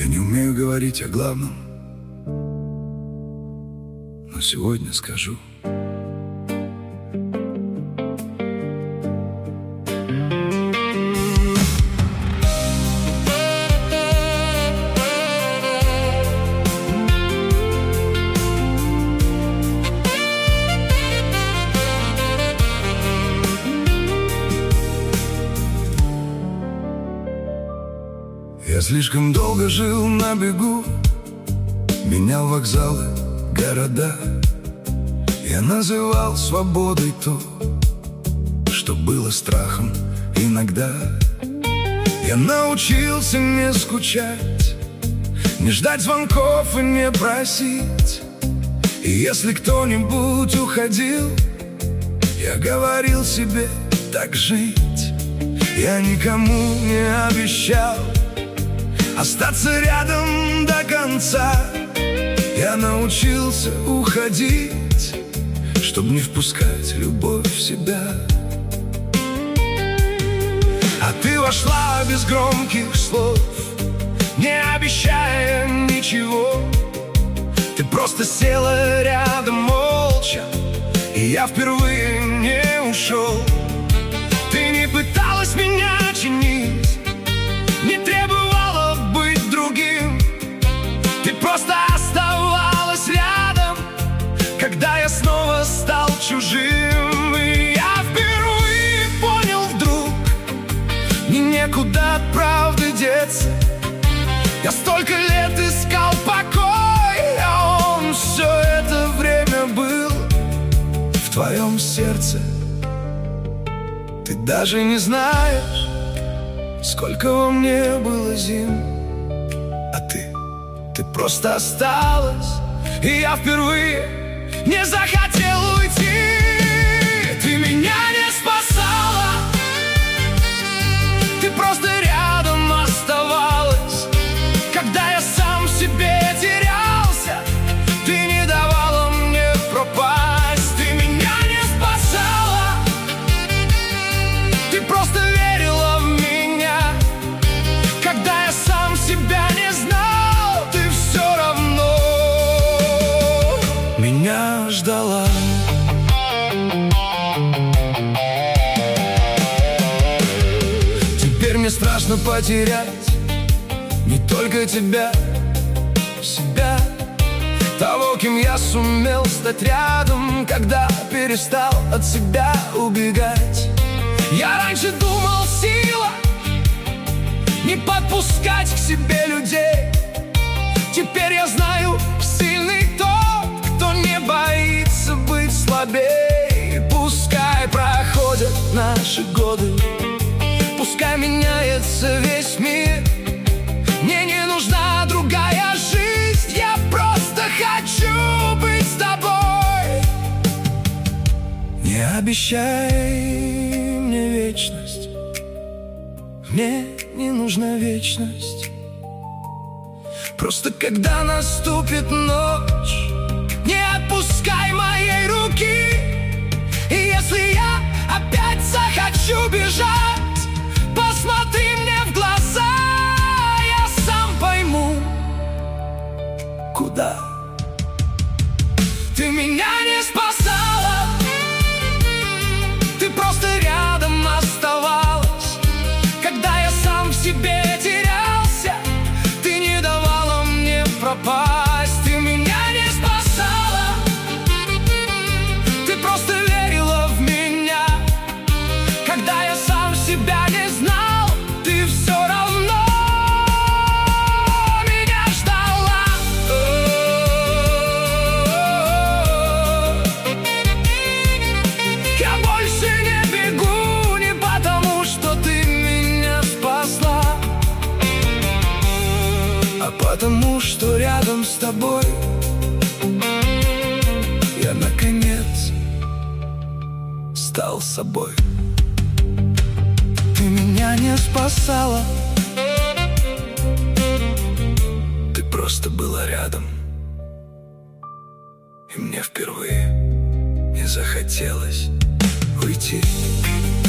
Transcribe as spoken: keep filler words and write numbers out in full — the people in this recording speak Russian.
Я не умею говорить о главном, но сегодня скажу. Я слишком долго жил на бегу, менял вокзалы, города. Я называл свободой то, что было страхом иногда. Я научился не скучать, не ждать звонков и не просить. И если кто-нибудь уходил, я говорил себе так жить. Я никому не обещал остаться рядом до конца. Я научился уходить, чтоб не впускать любовь в себя. А ты вошла без громких слов, не обещая ничего. Ты просто села рядом молча, и я впервые не ушел. Ты не пыталась меня чинить, не требовала быть другим. Ты просто оставалась рядом, когда я снова стал чужим. И я впервые понял вдруг, мне некуда от правды деться. Я столько лет искал покой, а он все это время был в твоем сердце. Ты даже не знаешь, сколько во мне было зим, а ты, ты просто осталась. И я впервые не захотел уйти. Ты меня не спасала, ты просто рядом оставалась. Когда я сам в себе терялся, ты не давала мне пропасть. Ты меня не спасала, ты просто верила в меня. Когда я сам себя не знал, ты все равно меня ждала. Теперь мне страшно потерять не только тебя, себя, того, кем я сумел стать рядом, когда перестал от себя убегать. Я раньше думал, сила не подпускать к себе людей. Теперь я знаю, сильный тот, кто не боится быть слабее. Пускай проходят наши годы, пускай меняется весь мир. Мне не нужна другая жизнь, я просто хочу быть с тобой. Не обещай мне вечность, мне не нужна вечность. Просто когда наступит ночь, не отпускай моей руки. И если я опять захочу бежать, посмотри мне в глаза, я сам пойму, куда. Ты меня не спасала, ты просто рядом оставалась. Когда я сам в себе терялся, ты не давала мне пропасть. Ты меня не спасала, ты просто верила в меня. Когда я сам себя не знал, ты все равно меня ждала. Я больше не бегу не потому, что ты меня спасла, а потому, что рядом с тобой я наконец стал собой. Ты меня не спасала, ты просто была рядом. И мне впервые не захотелось уйти.